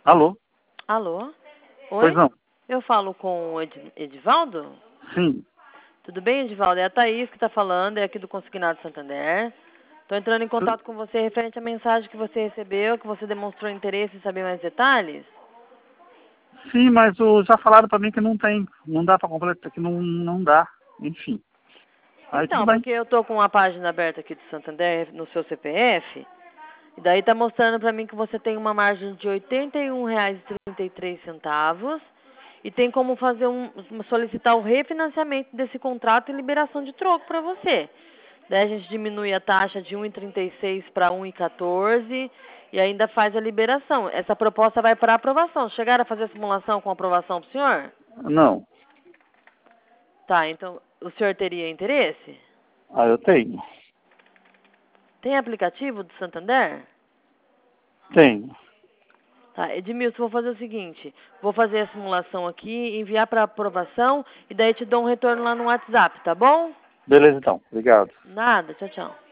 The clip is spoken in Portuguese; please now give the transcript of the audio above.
Alô? Alô? Oi? Pois não? Eu falo com o Edivaldo? Sim. Tudo bem, Edivaldo? É a Thaís que está falando, é aqui do Consignado Santander. Estou entrando em contato com você referente à mensagem que você recebeu, que você demonstrou interesse em saber mais detalhes. Sim, mas já falaram pra mim que não tem, não dá pra completar, que não dá, enfim. Aí tudo Então, bem. porque eu estou com uma página aberta aqui do Santander no seu CPF, e daí está mostrando para mim que você tem uma margem de R$ 81,33 e tem como fazer solicitar o refinanciamento desse contrato e liberação de troco para você. Daí a gente diminui a taxa de 1,36 para 1,14 e ainda faz a liberação. Essa proposta vai para aprovação. Chegaram a fazer a simulação com aprovação para o senhor? Não. Tá, então o senhor teria interesse? Ah, eu tenho. Tem aplicativo do Santander? Tenho. Tá, Edmilson, vou fazer o seguinte. Vou fazer a simulação aqui, enviar para aprovação e daí te dou um retorno lá no WhatsApp, tá bom? Beleza então. Obrigado. Nada, tchau, tchau.